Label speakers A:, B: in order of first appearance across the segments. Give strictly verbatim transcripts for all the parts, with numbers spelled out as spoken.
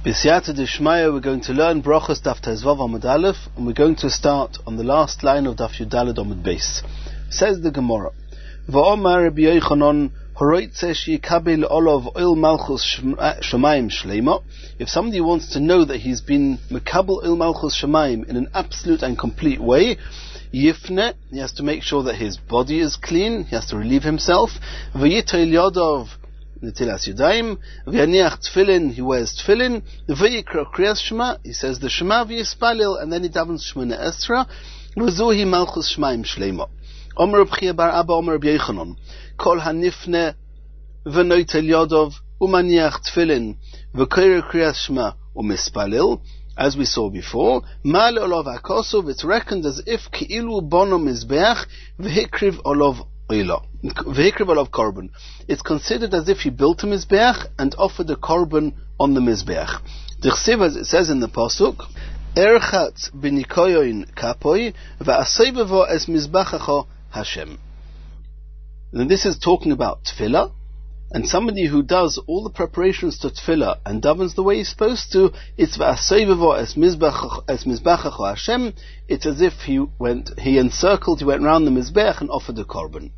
A: B'siyata d'shmaya, we're going to learn Brachos Daf Tezvav Amud Aleph, and we're going to start on the last line of Daf Yudalad Amud Beis. Says the Gemara, V'omar Rabbi Yochanan Horoitze sheyikabel olav oil malchus shamayim shleima. If somebody wants to know that he's been mekabel oil malchus shamayim in an absolute and complete way, Yifne, he has to make sure that his body is clean, he has to relieve himself. V'yitol yadav Netilas Yadayim, V'yaniach Tefillin, he wears Tefillin, V'yikra Kriyas Shema, he says the Shema V'yispalil, and then he davens Shemona Esra, V'zuhi Malchus Shemaim Shleima. Omer Reb Chia bar Abba, Omer Reb Yochanan, Kol hanifne v'noitel yodov, Umaniach Tefillin, V'koyer Kriyas Shema, Umispalil, as we saw before, Mal Olav Akosov, it's reckoned as if Ki'ilu Bono Mizbeach, V'hikriv Olav of korban. It's considered as if he built a mizbeach and offered a korban on the mizbeach. D'chsiv, as it says in the pasuk, Erchat b'nikoyon kapoi v'asayvavo es mizbechacho Hashem. And this is talking about tefillah, and somebody who does all the preparations to tefillah and davens the way he's supposed to, it's v'asayvavo es mizbechacho Hashem. It's as if he went, he encircled, he went round the mizbeach and offered a korban.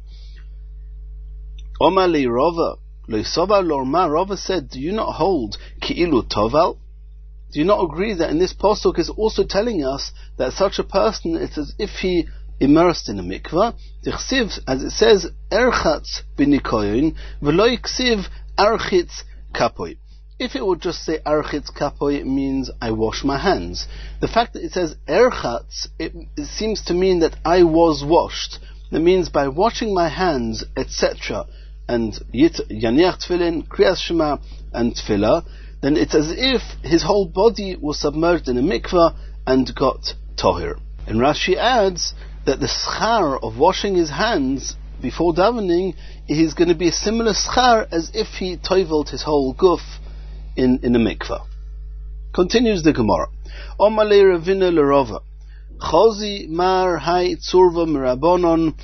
A: Omar li Rava, Loisova Lorma, Rava said, do you not hold Ki'ilu Toval? Do you not agree that in this pasuk is also telling us that such a person, it's as if he immersed in a mikvah? T'chsiv, as it says, Erchatz b'nikoyin, v'lo yiksiv Architz kapoy. If it would just say Architz kapoy, it means I wash my hands. The fact that it says Erchatz, it, it seems to mean that I was washed. That means by washing my hands, et cetera, and Yaniach Tefillin, Kriyas Shema, and Tefillah, then it's as if his whole body was submerged in a mikvah and got tohir. And Rashi adds that the schar of washing his hands before davening is going to be a similar schar as if he toivelt his whole guf in, in a mikvah. Continues the Gemara. Omale Ravina Lerova. Chozi mar hai tzurva mirabonon.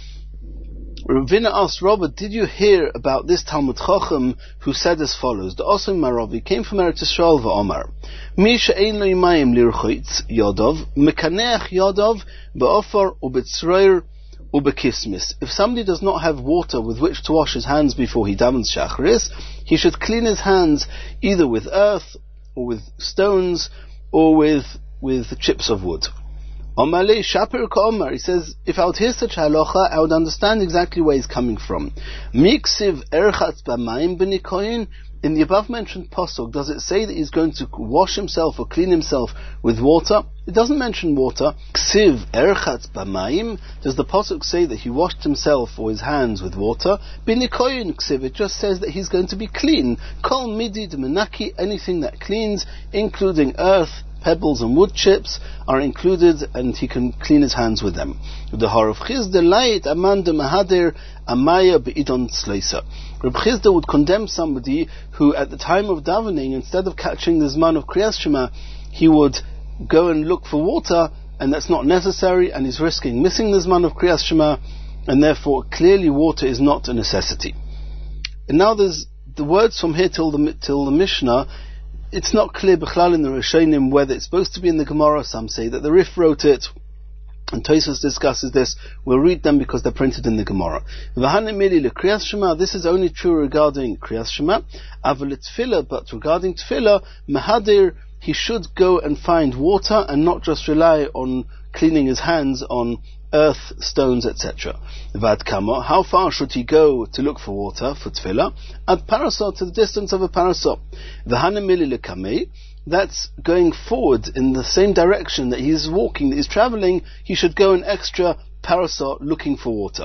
A: Ravina asked Robert, did you hear about this Talmud Chacham who said as follows? The Osim Maravi came from Eretz Yisrael v'Omar. Mi she'ein lo yimayim lirchitz yodov, mekaneach yodov be'ofor u'betzroir u'bekismis. If somebody does not have water with which to wash his hands before he davens shacharis, he should clean his hands either with earth or with stones or with with chips of wood. Omale Shapir Ka'omar, he says, if I would hear such halacha, I would understand exactly where he's coming from. Miksiv erchatz b'mayim b'nikoyin. In the above mentioned pasuk, does it say that he's going to wash himself or clean himself with water? It doesn't mention water. Ksiv erchatz b'mayim. Does the pasuk say that he washed himself or his hands with water? B'nikoyin ksiv. It just says that he's going to be clean. Kol midid menaki, anything that cleans, including earth, pebbles and wood chips are included, and he can clean his hands with them. The Harav Chizda light amanda mahader amaya beidon sleisa. Reb Chizda would condemn somebody who, at the time of davening, instead of catching the zman of Kriyas Shema, he would go and look for water, and that's not necessary, and he's risking missing the zman of Kriyas Shema, and therefore clearly water is not a necessity. And now there's the words from here till the till the Mishnah. It's not clear b'chlal in the Rishonim whether it's supposed to be in the Gemara. Some say that the Rif wrote it, and Tosfos discusses this. We'll read them because they're printed in the Gemara. V'hanemili leKriyas Shema. This is only true regarding Kriyas Shema. Aval Tefillah, but regarding Tefillah, Mahadir, he should go and find water and not just rely on cleaning his hands on earth, stones, et cetera. Vad kama, how far should he go to look for water for tefillah? Ad parasot, to the distance of a parasot. V'hanemili lekamei, that's going forward in the same direction that he's walking, that he's traveling. He should go an extra parasot looking for water.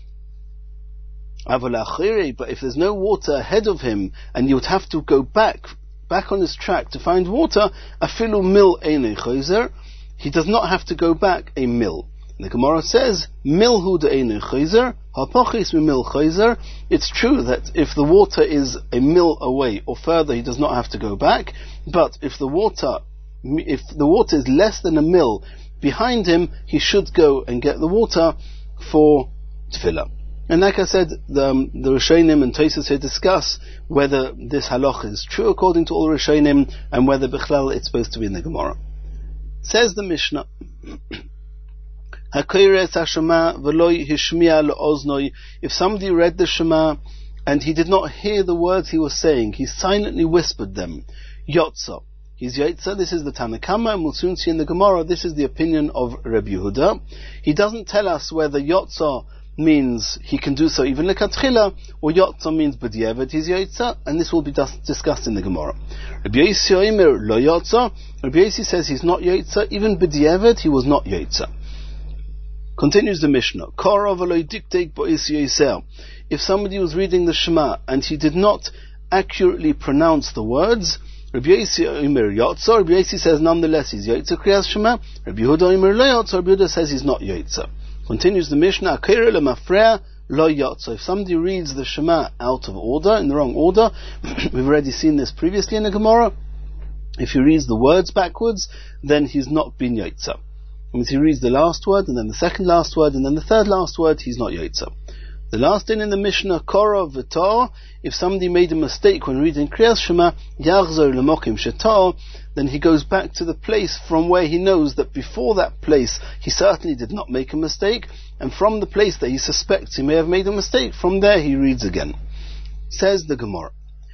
A: Avalachiri, but if there's no water ahead of him and you would have to go back back on his track to find water, afilu mil einei chayzer, he does not have to go back a mil. The Gemara says, Milhu de'einei chayzer, hapochis mimil chayzer. It's true that if the water is a mil away or further, he does not have to go back. But if the water, if the water is less than a mil behind him, he should go and get the water for tefillah. And like I said, the, um, the Rishonim and Tosfos here discuss whether this halacha is true according to all Rishonim, and whether Bichlal it's supposed to be in the Gemara. Says the Mishnah, if somebody read the Shema and he did not hear the words he was saying, he silently whispered them, Yotza. He's Yotza. This is the Tanna Kama, and we'll soon see in the Gemara, this is the opinion of Rabbi Yehuda. He doesn't tell us whether Yotza means he can do so even lekatchila, or Yotza means b'diavad he's Yotza, and this will be dis- discussed in the Gemara. Rabbi Yossi Omer lo Yotza. Rabbi Yossi says he's not Yotza, even b'diavad he was not Yotza. Continues the Mishnah. If somebody was reading the Shema and he did not accurately pronounce the words, Rabbi Yossi Omer Yotza. Rabbi Yossi says nonetheless he's Yotza Kriyas Shema. Rabbi Yehuda Omer lo Yotza. Rabbi Yehuda says he's not Yotza. Continues the Mishnah. If somebody reads the Shema out of order, in the wrong order, we've already seen this previously in the Gemara. If he reads the words backwards, then he's not been Yotza. If he reads the last word, and then the second last word, and then the third last word, he's not Yotza. The last thing in the Mishnah, Kora V'Tar, if somebody made a mistake when reading Kriyas Shema, Yachzor L'Mokim Shetar, then he goes back to the place from where he knows that before that place he certainly did not make a mistake, and from the place that he suspects he may have made a mistake, from there he reads again. Says the Gemara,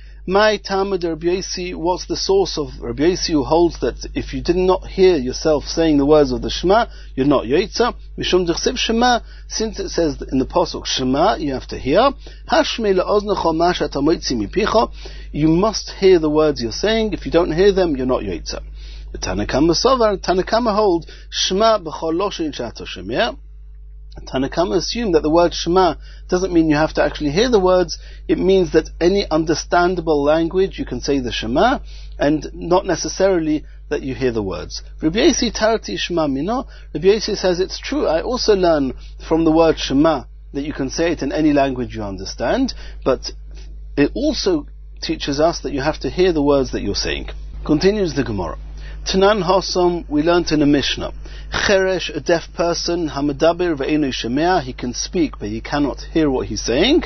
A: My Talmud Rabbi Yossi, what's the source of Rabbi Yossi who holds that if you did not hear yourself saying the words of the Shema, you're not Yotza? Mishum d'chsev Shema, since it says in the pasuk Shema, you have to hear. Hashmei le'oznecha ma she'ata motzi mipicha, you must hear the words you're saying. If you don't hear them, you're not Yotza. The Tanna Kama Sovar, Tanna Kama hold Shema b'chol loshin she'ata shomea. Tanna Kama assume that the word Shema doesn't mean you have to actually hear the words. It means that any understandable language you can say the Shema, and not necessarily that you hear the words. Rabbi Yossi Tarati Shema Mino. Rabbi Yossi says it's true. I also learn from the word Shema that you can say it in any language you understand, but it also teaches us that you have to hear the words that you're saying. Continues the Gemara. Tanan Hosom, we learnt in a Mishnah. Cheresh, a deaf person, Hamadabir ve'enu shemea, he can speak but he cannot hear what he's saying.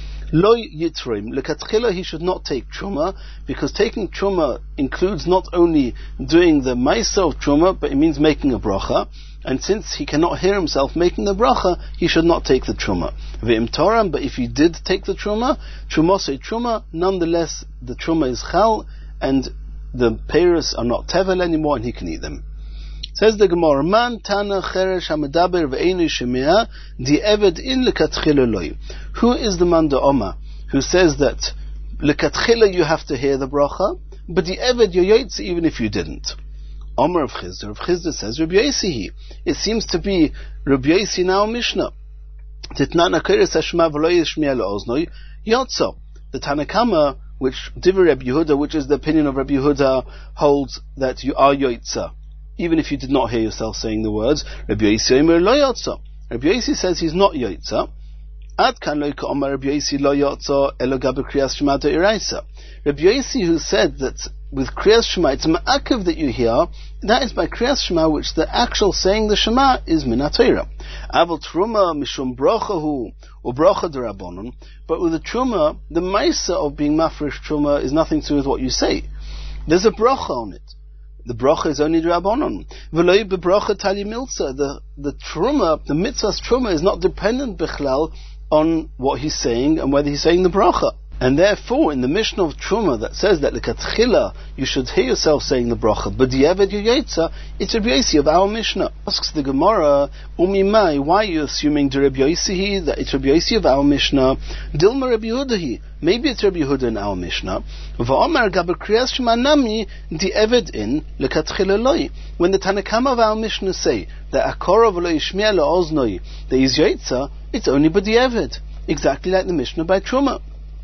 A: Lo yitrim, lekatchila, he should not take truma, because taking truma includes not only doing the ma'aseh of truma, but it means making a bracha. And since he cannot hear himself making the bracha, he should not take the truma. Ve'im toram, but if he did take the truma, truma say truma, nonetheless the truma is chal, and the peiros are not tevel anymore, and he can eat them. Says the Gemara, Man tana cheresh hamadaber ve'enu shemea di eved in lekatchila loy. Who is the man de Oma who says that lekatchila you have to hear the bracha, but the eved you're yotze even if you didn't? Omer of Chizda, of Chizda says Rabbi Yossi. It seems to be Rabbi Yossi now Mishnah. Titnana cheresh hashma v'lo yishmiya le'oznoi yotzo. The Tanna Kama, which Divrei Rabbi Yehuda, which is the opinion of Rabbi Yehuda, holds that you are yotza even if you did not hear yourself saying the words. Rabbi Yossi Omer lo yotza. Rabbi Yossi says he's not yotza. Ad kan lo ka'omar Rabbi Yossi lo yotza elo gabe kriyas shema de'iraisa. Rabbi Yossi, who said that with kriyas shema it's ma'akev that you hear, that is by kriyas shema, which the actual saying the shema is min ha'Torah. Avol truma mishum brachahu or bracha d'Rabbanan. But with the truma, the ma'aseh of being mafresh truma is nothing to do with what you say. There's a bracha on it. The bracha is only Rabbanon. V'loi bebracha tali milza. The the truma, the mitzvah's truma, is not dependent bichlal on what he's saying and whether he's saying the bracha. And therefore, in the Mishnah of Truma that says that lekatchila you should hear yourself saying the bracha, but diavad yotza, it's Rabbi Yossi of our Mishnah. Asks the Gemara, Umimai, why are you assuming the Rabbi Yossi that it's Rabbi Yossi of our Mishnah? Dilma Rabbi Yehuda, maybe it's Rabbi Yehuda in our Mishnah. Va'omar gaber kriyas shema nami diavad in lekatchila loy. When the Tanna Kama of our Mishnah say that akora v'lo yishmiya le'oznoi that is yotza, it's only b'diavad, exactly like the Mishnah by Truma.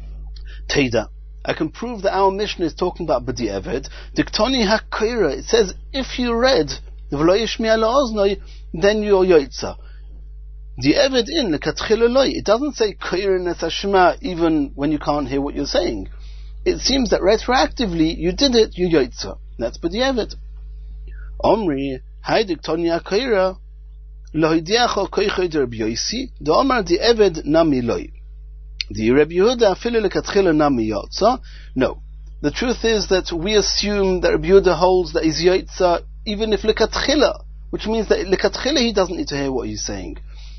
A: Teda, I can prove that our Mishnah is talking about B'di Eved. Diktoni HaKoira, it says, if you read, V'lo yishmiya le'oznoi, then you're Yotza. The Eved in, Lekatchila loy, it doesn't say Koira Nesashma even when you can't hear what you're saying. It seems that retroactively, you did it, you Yotza. That's B'di Eved. Omri, Hai Diktoni HaKoira, Lohidiacho koicho de Rabbi Yosi, the Omar di Eved nami loi. The Rabbi Yehuda afilu lekatchila nami yotza. No. The truth is that we assume that Rabbi Yehuda holds that he's yotza even if lekatchila, which means that lekatchila he doesn't need to hear what he's saying.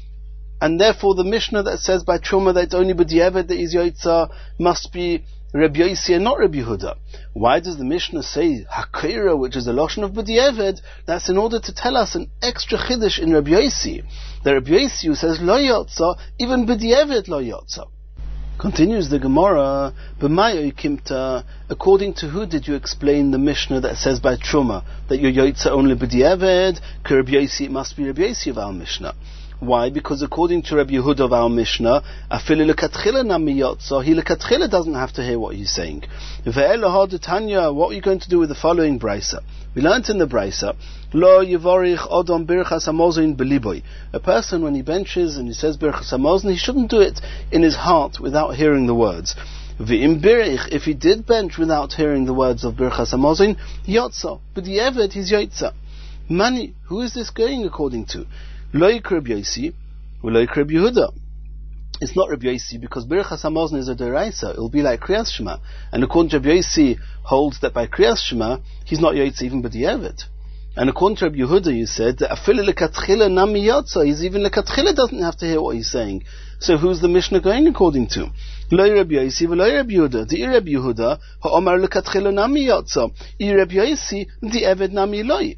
A: And therefore the Mishnah that says by Truma that it's only b'di'evet that he's yotza must be Rabbi Yosi and not Rabbi Yehuda. Why does the Mishnah say Hakira, which is a lotion of b'di'evet? That's in order to tell us an extra chiddush in Rabbi Yosi. The Rabbi Yosi who says lo yotza, even b'di'evet lo yotza. Continues the Gemara, B'mayo kimta, according to who did you explain the Mishnah that says by Truma that your yotza only b'di'evet? Ke Rabbi Yosi, it must be Rabbi Yosi of our Mishnah. Why? Because according to Rabbi Yehuda of our Mishnah, afilu lekatchila nami yotza, he lekatchila doesn't have to hear what he's saying. Ve'elah hadetanya, what are you going to do with the following brisa? We learnt in the brisa, lo yivorich odom birchas hamazon beliboy. A person when he benches and he says birchas hamazon, he shouldn't do it in his heart without hearing the words. Ve'im birich, if he did bench without hearing the words of birchas hamazon, yotza, but the eved he's yotza. Mani, who is this going according to? Loik Rabbi Yosi, Loik Rabbi Yehuda. It's not Rabbi Yosi because Birchas Hamazon is a deraisa. It will be like Kriyas Shema. And according to Rabbi Yosi, holds that by Kriyas Shema, he's not Yotza even b'di'evet. And according to Rabbi Yehuda, you said that Afilu lekatchila nami yotza. He's even lekatchila doesn't have to hear what he's saying. So who's the Mishnah going according to? Lo Rabbi Yosi v'lo Rabbi Yehuda. The Rabbi Yehuda ha'omar lekatchila nami yotza. I Rabbi Yosi di'evet nami loi.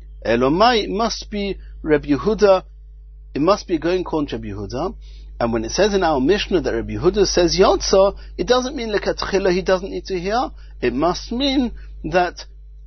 A: Elomai must be Rabbi Yehuda, it must be going according to Rabbi Yehuda, and when it says in our Mishnah that Rabbi Yehuda says Yotza, it doesn't mean lekatchila he doesn't need to hear, it must mean that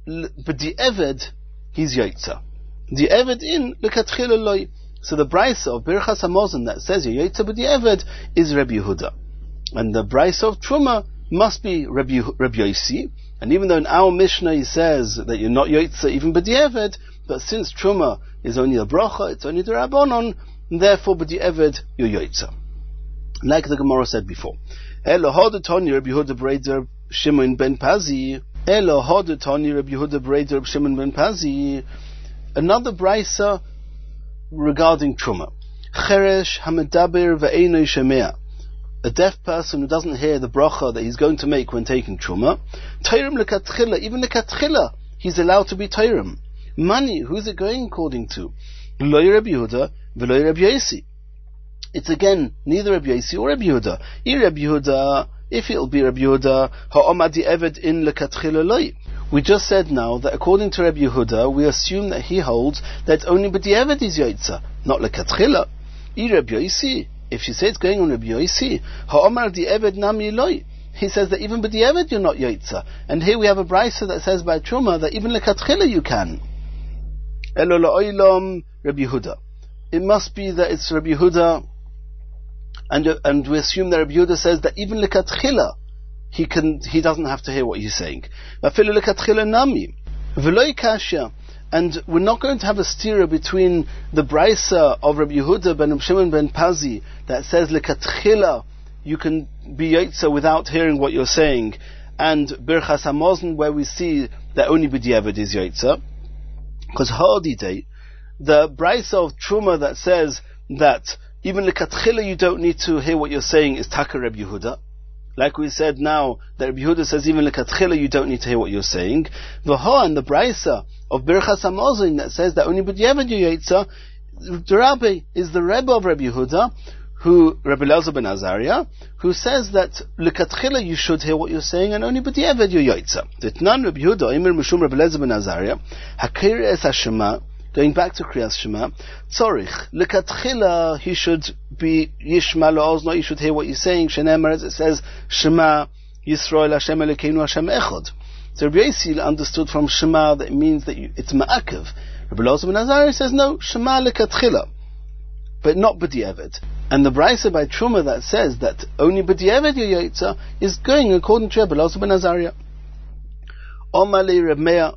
A: b'di'eved he's Yotza. The Eved in lekatchila loy. So the brisa of Birchas Hamazon that says Yotza b'di'eved is Rabbi Yehuda. And the brisa of Truma must be Rabbi, Rabbi Yosi, and even though in our Mishnah he says that you're not Yotza even b'di'eved, but since Truma is only a bracha, it's only the Rabbanon, and therefore b'di'eved you're Yotza. Like the Gemara said before. Elo hodetoni Rabbi Yehuda Breider Shimon ben Pazi. Elo hodetoni Rabbi Yehuda Breider Shimon ben Pazi. Another brisa regarding Truma. Cheresh hamedaber ve'eino shemea. A deaf person who doesn't hear the bracha that he's going to make when taking Truma. Teirim lekatchila, even lekatchila, he's allowed to be Teirim. Money, who's it going according to? Lo Rabbi Yehuda, v'lo Rabbi Yosi. It's again neither Rabbi Yosi or Rabbi Yehuda. I Rabbi Yehuda, if it'll be Rabbi Yehuda, ha'omadi eved in lekatchila loi. We just said now that according to Rabbi Yehuda, we assume that he holds that only b'di'eved is Yotza, not lekatchila. I Rabbi Yosi, if you say it's going on Rabbi Yosi, ha'omar di'eved nami loi. He says that even b'di'eved you're not Yotza. And here we have a brisa that says by Truma that even lekatchila you can. Elo la'olam Rabbi Yehuda. It must be that it's Rabbi Yehuda, and and we assume that Rabbi Yehuda says that even lekatchila he can he doesn't have to hear what he's saying. Afilu lekatchila nami v'lo kasha. And we're not going to have a stira between the brisa of Rabbi Yehuda ben Shimon ben Pazi that says lekatchila you can be yotza without hearing what you're saying, and Birchas Hamazon where we see that only b'di'eved is yotza. Because Ha'odidei, the brisa of Truma that says that even lekatchila you don't need to hear what you're saying is Taka Rabbi Yehuda. Like we said now, that Rabbi Yehuda says even lekatchila you don't need to hear what you're saying. The Ha and the brisa of Birchas Hamazon that says that only b'di'eved you yotza, the Rabbi is the Rebbe of Rabbi Yehuda, who Rabbi Elazar ben Azariah, who says that lekatchila you should hear what you're saying and only b'di'eved you yotza. Ditnan Rabbi Yehuda Imer Mishum Rabbi Elazar ben Azariah Hakir es Hashema. Going back to Kriyas Shema, Tzorich lekatchila he should be Yishma lo'ozno, he should hear what you're saying. Shenemar, as it says Shema Yisrael Hashem Elokeinu Hashem Echad. So Rabbi Yosi understood from Shema that it means that you, it's ma'akev. Rabbi Elazar ben Azariah says no, Shema lekatchila, but not b'di'eved. And the brisa by Truma that says that only b'di'eved you're yotza is going according to Rabbi Elazar ben Azariah. Omali Reb Meir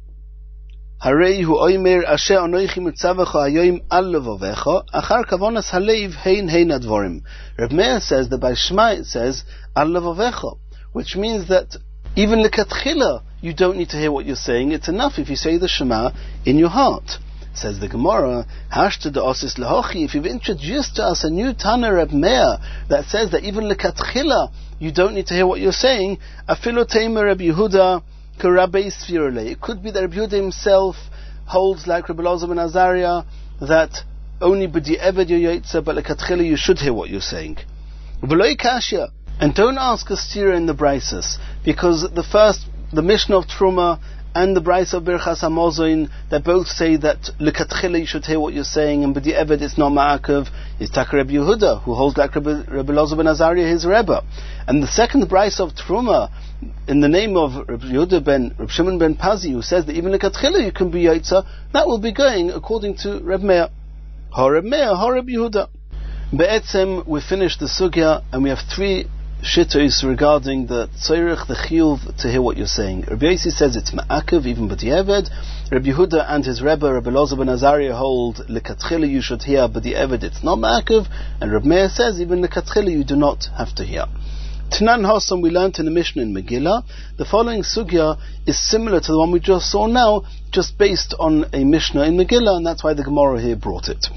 A: Harei hu oimer asher anoichi mitzavecha hayoim al levavecha achar kavonas halev hein hein advorim. Reb Meir says that by Shema it says al levavecha, which means that even lekatchila you don't need to hear what you're saying. It's enough if you say the Shema in your heart. Says the Gemara, Hashta de Osis Lehochi, if you've introduced to us a new Tana Reb Meir that says that even Lekatchila, you don't need to hear what you're saying, Afilo Teima Reb Yehuda Karabei Sfirale. It could be that Reb Yehuda himself holds like Reb Elazar ben Azariah that only B'di Eved Yoyetza, but Lekatchila you should hear what you're saying. V'loi Kashya. And don't ask a stira in the Brises, because the first, the Mishnah of Truma and the Brais of Birchas Hamazon, that both say that Lekatchila you should hear what you're saying, and B'di Eved it's not Ma'akav, is Taka Reb Yehuda, who holds like Reb Elazar ben Azariah, his Rebbe. And the second Brais of Truma, in the name of Reb Yehuda ben, Reb Shimon ben Pazi, who says that even Lekatchila you can be Yaitza, that will be going according to Reb Meir. Ha Reb Meir, ha Reb Yehuda. Be'etzem, we finished the Sugya, and we have three shittos regarding the tzorich, the chiyuv, to hear what you're saying. Rabbi Yossi says it's ma'akev, even B'di Eved. Rabbi Yehuda and his Rebbe, Rabbi Elazar ben Azariah, hold lekatchila you should hear, B'di Eved it's not ma'akev. And Rabbi Meir says even lekatchila you do not have to hear. Tanan Hossam we learnt in the Mishnah in Megillah. The following sugya is similar to the one we just saw now, just based on a Mishnah in Megillah, and that's why the Gemara here brought it.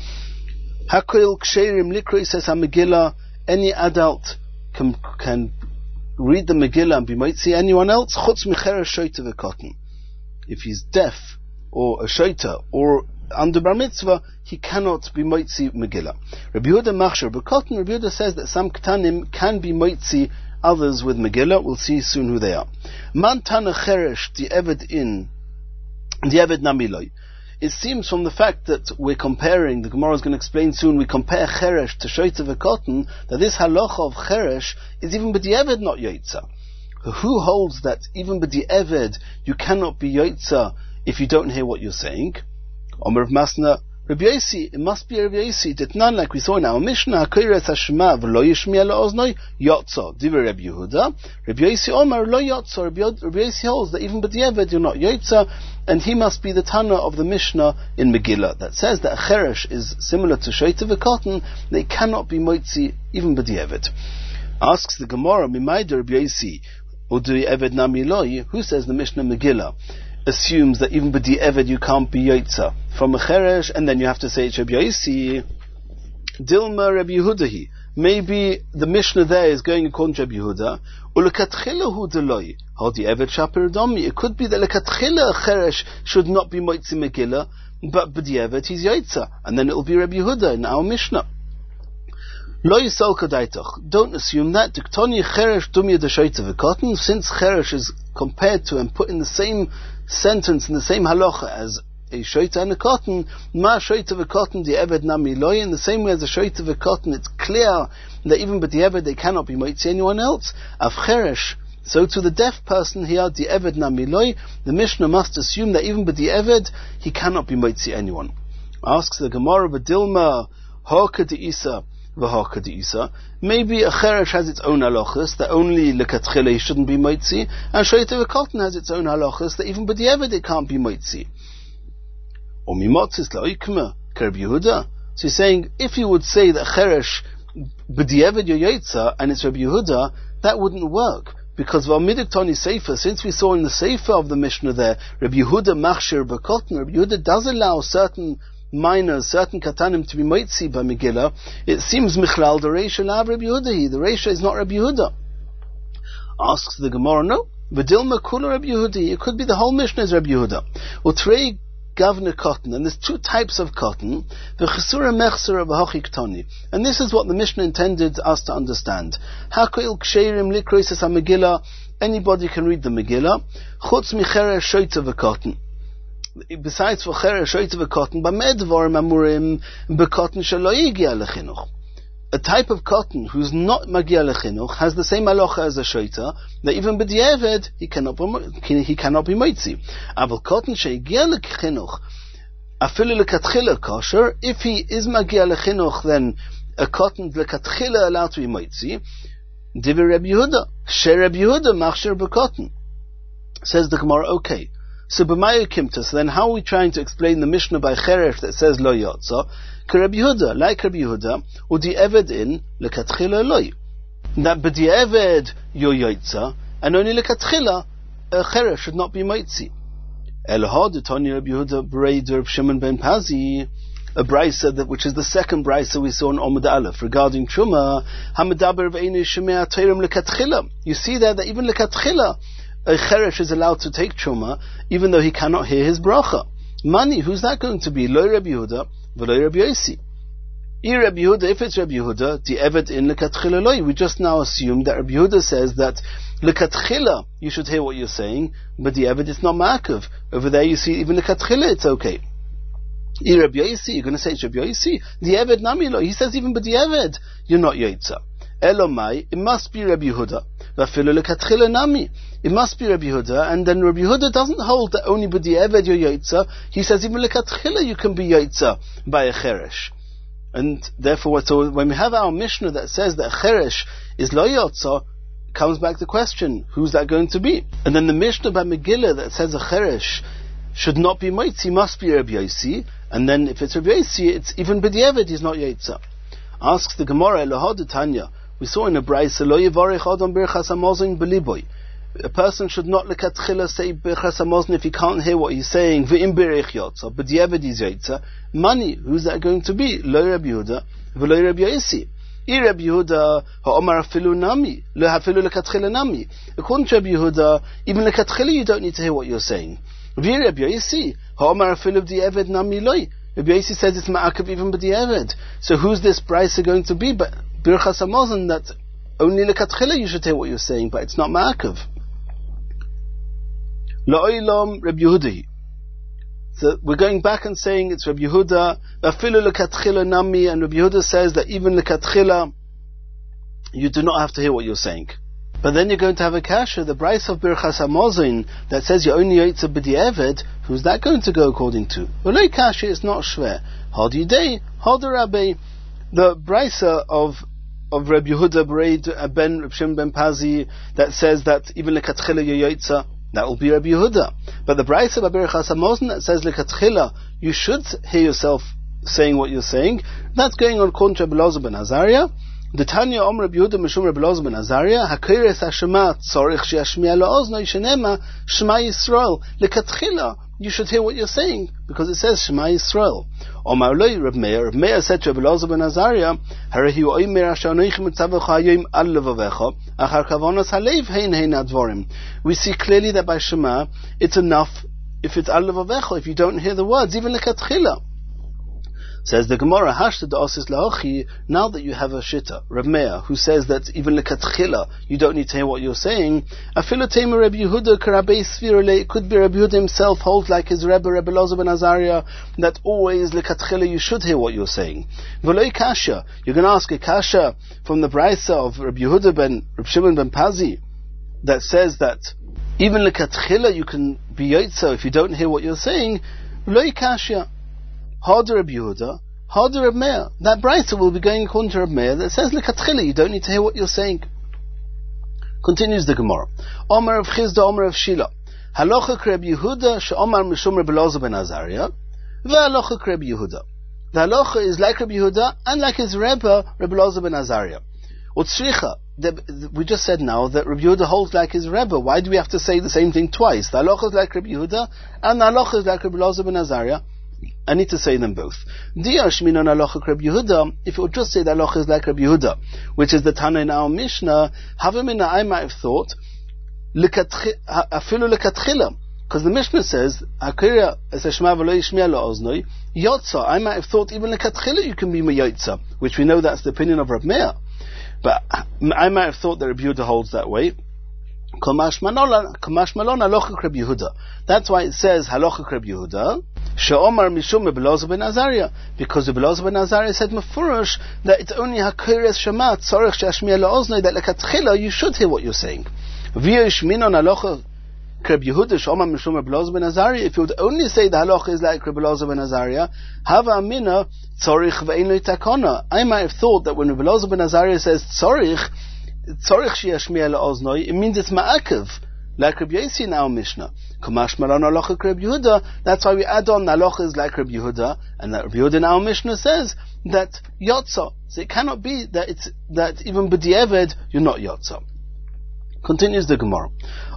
A: Hakol ksherim likri, says HaMegillah, any adult Can, can read the Megillah and be mitzi anyone else, chutz micheres shoita v'kotten. If he's deaf or a shoita or under bar mitzvah, he cannot be mitzi Megillah. Rabbi Yehuda machshir b'kotten. Rabbi Yehuda says that some ketanim can be mitzi others with Megillah. We'll see soon who they are. Man tana cheresh di eved in di eved namiloi. It seems from the fact that we're comparing, the Gemara is going to explain soon, we compare Cheresh to Shoita v'Kotten, that this halacha of Cheresh is even B'di Eved not Yoitza. Who holds that even B'di Eved you cannot be Yoitza if you don't hear what you're saying? Omer of Masna, Rabbi Yossi, it must be Rabbi Yossi, that none like we saw in our Mishnah, HaKoyres HaShema v'lo yishmiya la'oznoi, Yotza, Divrei Rabbi Yehuda. Rabbi Yossi Omer lo Yotza, Rabbi Yossi holds that even B'di Eved you're not Yoitza, and he must be the Tana of the Mishnah in Megillah that says that Cheresh is similar to Shoita v'Kotten, they cannot be Moitzi even B'di Eved. Asks the Gemara, Mimayda Rabbi Yossi, Udui Eved Nami Loi, who says the Mishnah Megillah assumes that even B'di Eved you can't be Yoitza from a Cheresh, and then you have to say it's Rabbi Yossi. Dilma Rabbi Yehudahi. Maybe the Mishnah there is going according to Rabbi Yehuda. Ulekatchila hu deloi. Hodi Eved Shapir Domi. It could be that lekatchila Cheresh should not be Moitzi Megillah, but B'di Eved he's Yoitza, and then it will be Rabbi Yehuda in our Mishnah. Lo yisal kadaitach. Don't assume that. Diktoni Cheresh Dumya Deshoita v'Kotten. Since Cheresh is compared to and put in the same sentence in the same halacha as a shoita and a cotton, ma shoita v'Kotten the Eved nami loy. In the same way as a shoita v'Kotten, it's clear that even B'di Eved they cannot be moitzi anyone else. Av Cheresh. So to the deaf person here, the Eved nami loy, the Mishnah must assume that even B'di Eved he cannot be moitzi anyone. Asks the Gemara, B'dilma haka de'isa v'haka de'isa. Maybe a Cheresh has its own halachas that only lekatchila he shouldn't be moitzi, and shoita v'Kotten has its own halachas that even B'di Eved it can't be moitzi. Or mimotzis la'ikma kerb Yehuda. So he's saying, if you would say that Cheresh B'di Eved yoyetza and it's Rabbi Yehuda, that wouldn't work. Because V'amidik Toni Sefer, since we saw in the Sefer of the Mishnah there, Rabbi Yehuda machshir b'Kotten, Rabbi Yehuda does allow certain minors, certain katanim to be moitzi by Megillah, it seems Michlal the Reisha lav Rabbi Yehuda, the Reisha is not Rabbi Yehuda. Asks the Gemara, no, V'dilma kula Rabbi Yehuda, it could be the whole Mishnah is Rabbi Yehuda. Utrei Gavna cotton, and there's two types of cotton, v'chesura mechsura v'hochi ktoni, and this is what the Mishnah intended us to understand. Hakoil ksherim likrois es ha-Megillah, anybody can read the Megillah, chutz micheres shoita v'cotton. Besides for cheres shoita v'cotton, b'med dvarim amurim b'cotton shelo yigia lechinuch. A type of cotton who's not magia lechinuch has the same halacha as a shoita, that even B'di Eved he cannot be, he cannot be moitzi. Aval cotton sheigia lechinuch, afilu lekatchila kosher. If he is magia lechinuch, then a cotton lekatchila allowed to be moitzi. Divi Rabbi Yehuda, she Rabbi Yehuda machshir b'cotton. Says the Gemara, okay. So b'mayu kimta. So then, how are we trying to explain the Mishnah by Cheresh that says lo yotza? Rabbi Yehuda, like Rabbi Yehuda, udi eved in lekatchila loy. That b'di eved yo yotza, and only lekatchila a Cheresh should not be moitzi. Elahad Tanya Rabbi Yehuda Bereid Reb Shimon ben Pazi, a brisa that which is the second brisa we saw in Omud Aleph regarding Truma. Hamadaber v'einu shemea Torah lekatchila. You see there that even lekatchila a cheresh is allowed to take Truma even though he cannot hear his bracha. Mani, who's that going to be? Lo Rabbi Yehuda v'lo Rabbi Yosi. Rabbi Yehuda, if it's Rabbi Yehuda, the evet in lekatchila loy. We just now assume that Rabbi Yehuda says that lekatchila you should hear what you're saying, but the evet is not ma'akev. Over there you see even lekatchila it's okay. Rabbi Yosi, you're going to say it's Rabbi Yosi. The evet nami lo. He says even but the evet you're not yotza. Elomai, it must be Rabbi Yehuda. Vafilu lekatchila nami. It must be Rabbi Yehuda, and then Rabbi Yehuda doesn't hold that only but the evet you're yotza. He says even lekatchila you can be yotza by a cheresh. And therefore, so when we have our Mishnah that says that Cheresh is lo yotza, comes back the question, who's that going to be? And then the Mishnah by Megillah that says a Cheresh should not be Moitzi, must be Rabbi Yosi, and then if it's Rabbi Yosi, it's even B'diavad, he's not Yotza. Asks the Gemara, Elohad Tanya, we saw in a Braisa, lo yivarech adam birchas hamazon b'liboy. A person should not look at Chila say birchas hamazon if he can't hear what he's saying. V'im birech yotza, but B'diavad is Yotza. Money, who's that going to be? Lo Rabbi Yehuda, v'lo Rabbi Yosi. I Rabbi Yehuda ha'omar afilu nami, lo hafilu lekatchila nami. According to Rabbi Yehuda, even lekatchila you don't need to hear what you're saying. V'ir Rabbi Yosi ha'omar afilu b'diavad nami loy. Rabbi Yosi says it's ma'akav even b'diavad. So who's this brisa going to be? But birchas hamazon that only lekatchila you should hear what you're saying, but it's not ma'akav. La'olam Rabbi Yehuda. So we're going back and saying it's Rabbi Yehuda, afilu lekatchila nami, and Rabbi Yehuda says that even lekatchila, you do not have to hear what you're saying. But then you're going to have a kasha, the brisa of birchas hamazon that says you only yotza b'diavad. Who's that going to go according to? Well, kasha is not shver. Hadi day, hadi rabbi. The brisa of of Rabbi Yehuda Bereid ben Reb Shimon ben Pazi that says that even lekatchila you yotza. That will be Rabbi Yehuda. But the brisa of birchas hamazon that says lekatchila you should hear yourself saying what you're saying, that's going on according to Rabbi Elazar ben Azariah. The Tanya Om Rabbi Yehuda Mishum Rabbi Elazar ben Azariah Hakiris Hashema Tzorich She'ashmiya La'oznoi Shenema Shema Yisrael. Lekatchila you should hear what you're saying because it says Shema Yisrael. Omar Loi Reb Meir. Reb Meir said to Rabbi Elazar ben Azariah, Harehi Oimer Asher Anoich Mitzavecha Hayom Al Levavecha Achar Kavanos Halev Hein Hein Advorim. We see clearly that by Shema it's enough if it's Al Levavecha, if you don't hear the words, even lekatchila. Says the Gemara, Hashtad Asis Laochi, now that you have a shitta, Reb Meir, who says that even lekatchila, you don't need to hear what you're saying, Afilatema Rabbi Yehuda Karabei Svirele, it could be Rabbi Yehuda himself holds like his Rebbe, Rabbi Elazar ben Azariah, that always lekatchila you should hear what you're saying. V'loi kasha, you're going to ask a kasha from the brisa of Rabbi Yehuda ben Reb Shimon ben Pazi, that says that even lekatchila you can be yotza if you don't hear what you're saying. V'loi kasha. Harder Rabbi Yehuda, harder Reb Meir. That brisa will be going according to Reb Meir that says lekatchila you don't need to hear what you're saying. Continues the Gemara. Omer of Chizda, Omer of Shila. Halacha Reb Yehuda she'omar mishum Rabbi Elazar ben Azariah. Ve'halacha Reb Yehuda. The halacha is like Reb Yehuda and like his Rebbe Rabbi Elazar ben Azariah. Utzricha. We just said now that Rabbi Yehuda holds like his Rebbe. Why do we have to say the same thing twice? The halacha is like Rabbi Yehuda and the halacha is like Rabbi Elazar ben Azariah. I need to say them both. If it would just say the halacha is like Rabbi Yehuda, which is the Tana in our Mishnah, Havamina I might have thought, afilu lekatchila, because the Mishnah says, Hakira eseshma v'lo yishmiya la'oznoi, yotza. I might have thought even lekatchila you can be yotza, which we know that's the opinion of Reb Meir. But I might have thought that Rabbi Yehuda holds that way. That's why it says halacha Reb Yehuda she'omar mishum Reb Elazar ben Azariah, because Reb Elazar ben Azariah said mefurush that it's only hakiras shema tzorich she'ashmiya la'oznoi that lekatchila you should hear what you're saying. V'yish minon halacha Reb Yehuda she'omar mishum Reb Elazar ben Azariah. If you would only say the halacha is like Reb Elazar ben Azariah, hava amina tzorich ve'ein lo takona. I might have thought that when Reb Elazar ben Azariah says tzorich tzorich she'ashmiya la'oznoi, it means it's ma'akev, like Rabbi Yosi in our Mishnah. Kamash maran halacha Reb Yehuda. That's why we add on halacha is like Reb Yehuda, and that Reb Yehuda in our Mishnah says that yotza. So it cannot be that it's that even b'diavad you're not yotza. Continues the Gemara.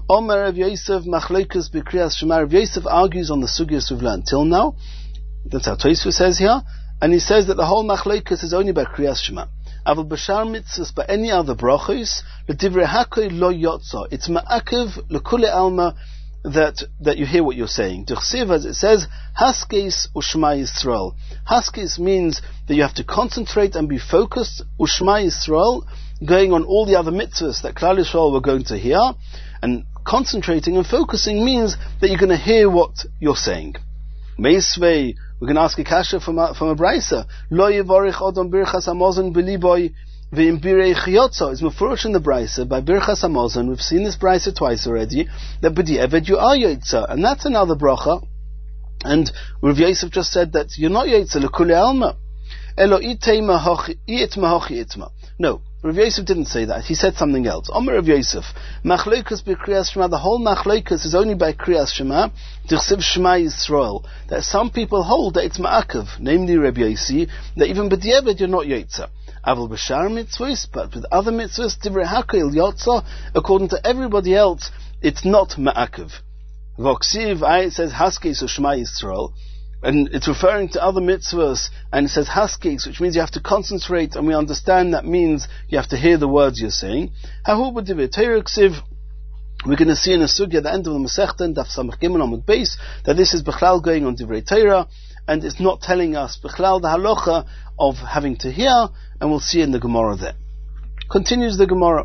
A: Omer Rav Yosef Machlokas B'Kriyas Shema. Rav Yosef argues on the sugyas we've learned till now. That's how Tosfos says here, and he says that the whole Machlokas is only by Kriyas Shema. Aval b'shar mitzvahs, by any other brachos, l'divrei hakol lo yotza. It's ma'akev l'kule alma that that you hear what you're saying. D'chsiv, as it says, haskes u'shma Yisrael. Haskes means that you have to concentrate and be focused. U'shma Yisrael, going on all the other mitzvahs that Klal Yisrael were going to hear, and concentrating and focusing means that you're going to hear what you're saying. Meisvei, we're going to ask a kasha from a, from a brisa. Lo yivarich odom birchas hamazon b'liboy v'im birei chiyotzo. It's mefurish in the brisa by birchas hamazon. We've seen this brisa twice already. That b'di eved you are yotza, and that's another bracha. And Rav Yosef just said that you're not yotza l'kule alma. Elo itei mahochi itma itma. No. Rav Yosef didn't say that. He said something else. Omer Rav Yosef, Machlokas b'Kriyas Shema. The whole Machlokas is only by Kriyas Shema. D'chsiv Shema Yisrael. That some people hold that it's ma'akev, namely Rav Yosef, that even b'diavad you're not yotza. Aval b'shar mitzvahs, but with other mitzvahs, divrei hakol yotza. According to everybody else, it's not ma'akev. V'oksiv, it says haskes or Shema Yisrael. And it's referring to other mitzvahs, and it says haskes, which means you have to concentrate, and we understand that means you have to hear the words you're saying. We're going to see in a sugya at the end of the Masechta, Daf Samach Gimel Amud Beis, that this is Bechlal going on Divrei Torah, and it's not telling us Bechlal the halacha of having to hear, and we'll see in the Gemara there. Continues the Gemara.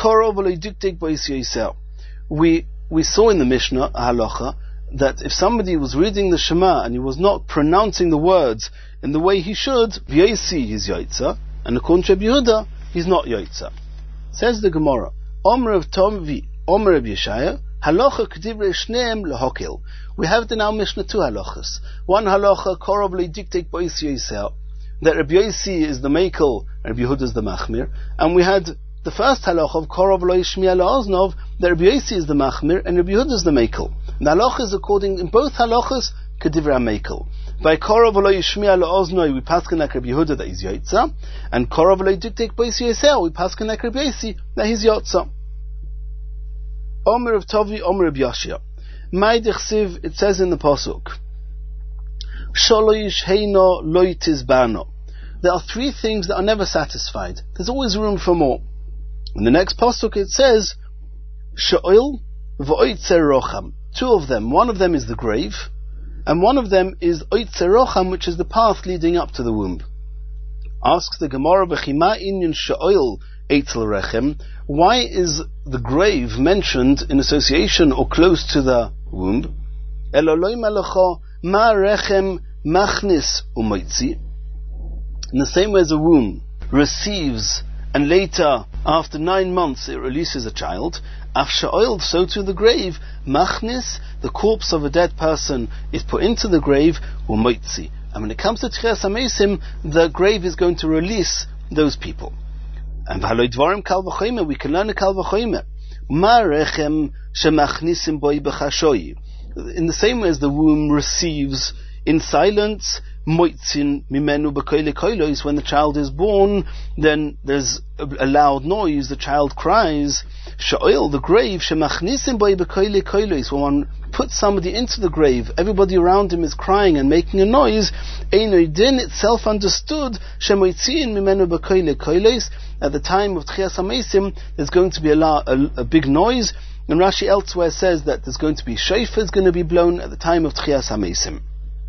A: We we saw in the Mishnah a halacha that if somebody was reading the Shema and he was not pronouncing the words in the way he should, v'yesi he's yotza, and according to Yehuda, he's not yotza. Says the Gemara, Omer of Tom v. Omer of Yeshaya, halacha k'divrei shneim lehokil. We have in our Mishnah two halachas. One halacha, korov le'diktek bo'is yosel, that Rabbi Yossi is the mekel, and Rabbi Yehuda is the machmir, and we had the first halacha of korov lo yishmiya la'oznov, that Rabbi Yossi is the machmir, and Rabbi Yehuda is the mekel. The halacha is according, in both halachas, k'divrei mekel. By korov lo yishmiya la'oznov, we paskin like Rabbi Yehuda that he's yotza, and korov lo yidiktek bo'is yosel, we paskin like Rabbi Yossi that he's yotza. Omer of Tovi, Omer of Yashia. Mai dechsiv, it says in the pasuk, Sholoish heino loitis bano. There are three things that are never satisfied. There's always room for more. In the next pasuk it says, Sha'il v'oitzer rocham. Two of them. One of them is the grave, and one of them is oitzer rocham, which is the path leading up to the womb. Asks the Gemara, B'chima inyan sha'il eitzel rechem. Why is the grave mentioned in association or close to the womb? Eloloi melecha ma rechem machnis umoitzi. In the same way as a womb receives, and later, after nine months, it releases a child, af sha'il, so to the grave, machnis, the corpse of a dead person, is put into the grave, umoitzi. And when it comes to Tchias HaMeisim, the grave is going to release those people. And v'haloi dvarim kal v'choyme, we can learn a kal v'choyme. Ma rechem shemachnisim boi b'chashoyi. In the same way as the womb receives in silence, moitzin mimenu b'koyle koilos, when the child is born, then there's a, a loud noise, the child cries. Sha'il, the grave, shemachnisim boi b'koyle koilos, when one puts somebody into the grave, everybody around him is crying and making a noise. Eino din, itself understood, shemoitzin mimenu b'koyle koilos. At the time of Tchias HaMeisim, there's going to be a, la, a, a big noise, and Rashi elsewhere says that there's going to be shofar is going to be blown at the time of Tchias HaMeisim.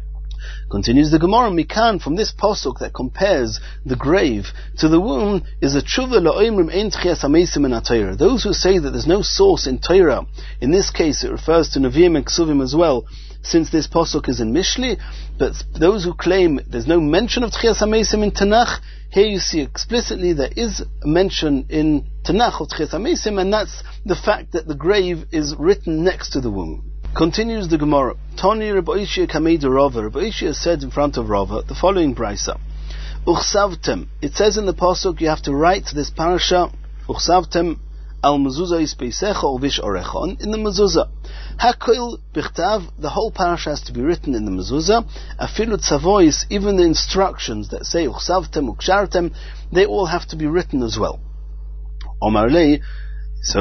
A: Continues the Gemara, Mikan, from this pasuk that compares the grave to the womb, is a tshuva la'oimrim ein Tchias HaMeisim in HaTorah. Those who say that there's no source in Torah, in this case it refers to Nevi'im and Ksuvim as well, since this pasuk is in Mishli, but those who claim there's no mention of Tchias HaMeisim in Tanakh, here you see explicitly there is a mention in Tanakh of Tchias HaMeisim, and that's the fact that the grave is written next to the womb. Continues the Gemara. Toni Rabbi Ishia Kamei de Rava. Rabbi Ishia said in front of Rava the following brisa. Uchsavtem. It says in the pasuk you have to write this parasha. Uchsavtem al mezuzah ispeisecha uvish orecha. In the mezuzah. Hakol bichtav. The whole parasha has to be written in the mezuzah. Afilu tzavois. Even the instructions that say uchsavtem ukshartem, they all have to be written as well. Omar lei. So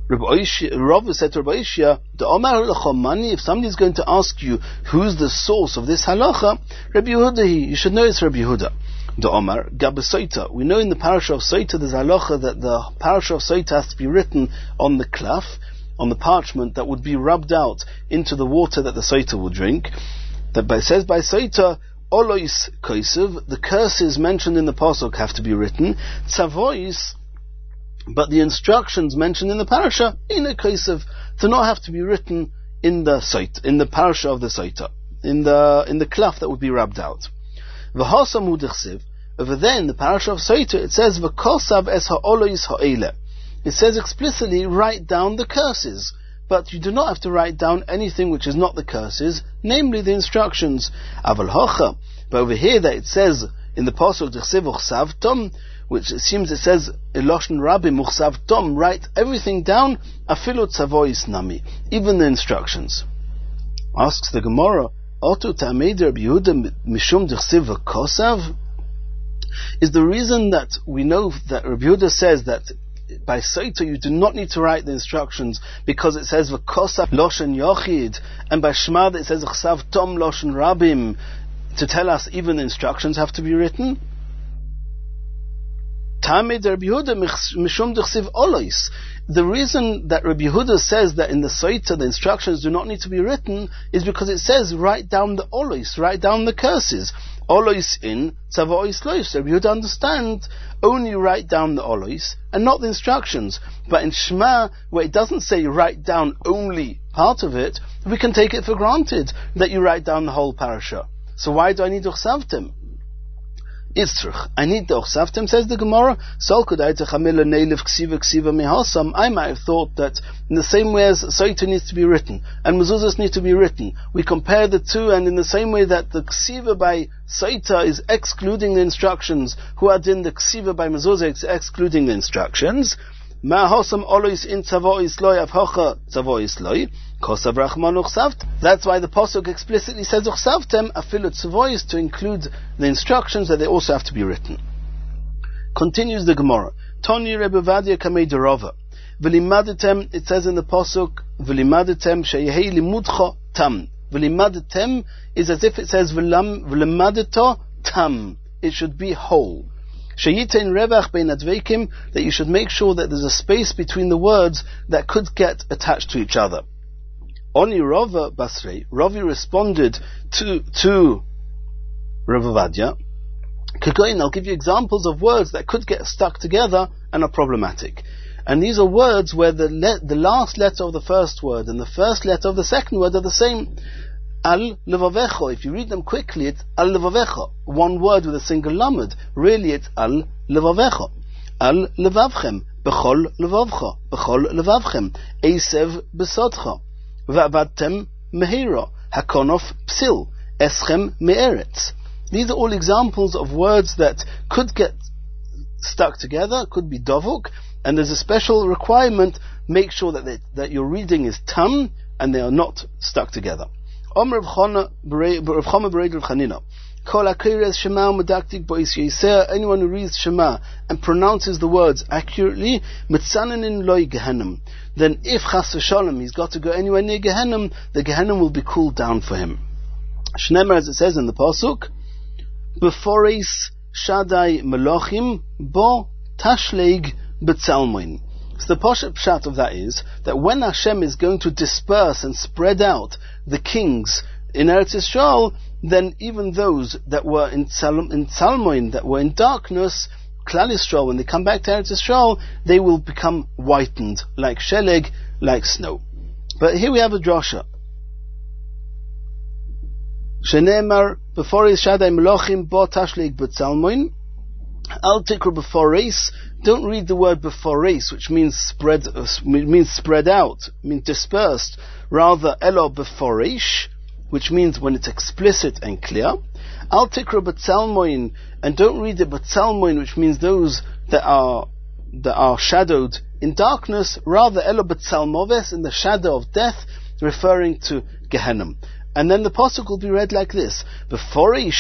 A: Rav said to Rabbi Ishia, the Omar L'chomani, if somebody's going to ask you who's the source of this halacha, Rabbi Yehuda, you should know it's Rabbi Yehuda. The Omar Gab Soita. We know in the parasha of Soita there's halacha that the parasha of Soita has to be written on the klaf, on the parchment that would be rubbed out into the water that the Soita will drink. That by, says by Soita, Olois Kosev, the curses mentioned in the pasuk have to be written. Tzavois, but the instructions mentioned in the parasha in a Kosev do not have to be written in the Soita, in the parasha of the Soita, in the in the klaf that would be rubbed out. V'hasam u'dechsiv, over there in the parasha of Soita it says v'kosav es ha'olois ha'ele. It says explicitly write down the curses, but you do not have to write down anything which is not the curses, namely the instructions. Aval hocha, but over here that it says in the pasuk dechsiv uchsavtom, which it seems it says eloshen rabim uchsavtom, write everything down, afilu tzavois nami, even the instructions. Asks the Gemara, Otu ta'amei Rabbi Yehuda mishum dechsiv v'kosav? Is the reason that we know that Rabbi Yehuda says that by Soita you do not need to write the instructions because it says v'kosav loshen yochid, and by Shema it says chsav tom loshen rabim, to tell us even the instructions have to be written? Ta'amei Rabbi Yehuda mishum dechsiv olois. The reason that Rabbi Yehuda says that in the Soita the instructions do not need to be written is because it says write down the olois, write down the curses. Olois in, tzavois lois. Rabbi Yehuda understand only write down the olois and not the instructions. But in Shema, where it doesn't say write down only part of it, we can take it for granted that you write down the whole parasha. So why do I need uchsavtim? Itzrich, I need the Ochsavtim, says the Gemara. I might have thought that in the same way as Soita needs to be written and Mezuzahs need to be written, we compare the two, and in the same way that the Ksiva by Soita is excluding the instructions, who are in the Ksiva by Mezuzah is excluding the instructions. That's why the pasuk explicitly says uchsavtem afilu tzavois, to include the instructions that they also have to be written. Continues the Gemara. Toni Rebbe Vadia kamei derova. V'limadetem, it says in the pasuk, v'limadetem sheyehei limudcha tam. V'limadetem is as if it says v'limadeto tam. It should be whole. Sheyitein revach bein adveikim, that you should make sure that there's a space between the words that could get attached to each other. Oni Rava Basrei, Ravi responded to to Rav Vadia, Kagoin, I'll give you examples of words that could get stuck together and are problematic. And these are words where the le- the last letter of the first word and the first letter of the second word are the same. Al levavecho, if you read them quickly, it's al levavecho, one word with a single lamed. Really it's al levavecho. Al levavchem, bechol levavcha, bechol levavchem, esev besodcha. Va'avadtem mehira, hakonof psil, eschem me'eretz. These are all examples of words that could get stuck together, could be dovuk, and there's a special requirement, make sure that they, that your reading is tam, and they are not stuck together. Omer Rav Chama Bereid Rav Chanina, Kol HaKeres Shema Medaktik Bo'is Yiseh, anyone who reads Shema and pronounces the words accurately, Mitzanenin Loi Gehenim, then if Chas v'Shalom he's got to go anywhere near Gehenim, the Gehenim will be cooled down for him. Shnemer, as it says in the pasuk, Beforeis Shadai Melochim Bo Tashleig B'Tzalmoin. So the Poshet Pshat of that is that when Hashem is going to disperse and spread out the kings in Eretz Yisrael, then even those that were in Tzal- in Tzalmoin, that were in darkness, Klal Yisrael, when they come back to Eretz Yisrael, they will become whitened, like sheleg, like snow. But here we have a drasha. Shenemar, before is Shadai Melochim, Bo Tashleig B'Tzalmoin, Al Tikra Beforeis, don't read the word Beforeis, which means spread, uh, means spread out, means dispersed. Rather, Elo Beforeish, which means when it's explicit and clear. Al Tikra B'Tzalmoin, and don't read the B'Tzalmoin, which means those that are that are shadowed in darkness. Rather, Elo B'Tzalmoves, in the shadow of death, referring to Gehenna. And then the pasuk will be read like this: Beforeish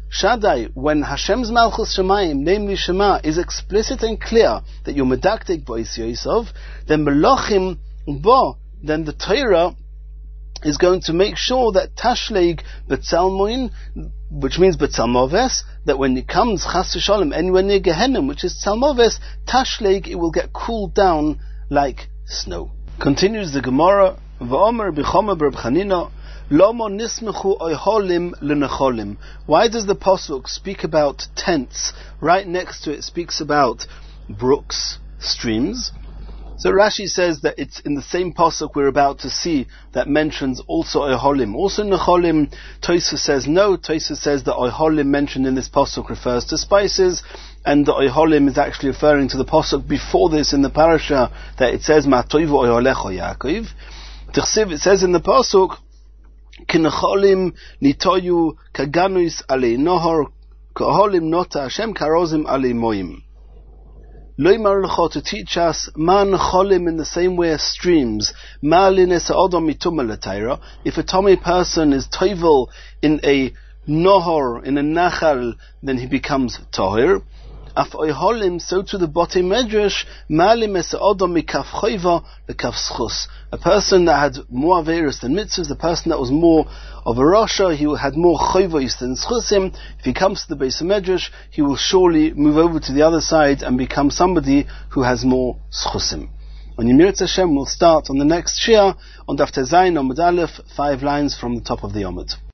A: Shaddai, when Hashem's Malchus Shemayim, namely Shema, is explicit and clear that you're medaktik bois Yosef, then Melachim bo, then the Torah is going to make sure that Tashleg Betzalmoin, which means Betzalmoves, that when it comes Chas v'Shalom anywhere near Gehenna, which is Tzalmoves, Tashleg, it will get cooled down like snow. Continues the Gemara, V'omer b'chomer b'Reb Chanina, Lomo nismechu oiholim l'necholim. Why does the Pasuk speak about tents? Right next to it speaks about brooks, streams. So Rashi says that it's in the same Pasuk we're about to see that mentions also oiholim. Also necholim, Tosfos says no. Tosfos says that oiholim mentioned in this Pasuk refers to spices, and the oiholim is actually referring to the Pasuk before this in the parasha that it says ma'toivu oiholecho Yaakov. Tichsiv, it says in the Pasuk, Kinecholim nitoyu kaganuis alei nohor kaholim nota Hashem karozim alei moim. Loimar lecho, to teach us ma necholim in the same way as streams. Ma linesa odom mituma l'tayra. If a tummy person is toivel in a nohor, in a nachal, then he becomes tohir. Af oiholim, so to the bottom medrash, malim es odom mikaf choiva lekaf schus. A person that had more averis than mitzvahs, the person that was more of a rasha, he had more choivos than schusim. If he comes to the base of medrash, he will surely move over to the other side and become somebody who has more schusim. On Yemirat Hashem, we'll start on the next shia on Daf Tezayin Amud Aleph, five lines from the top of the Amud.